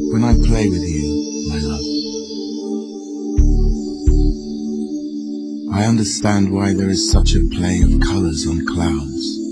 when I play with you, my love. I understand why there is such a play of colors on clouds.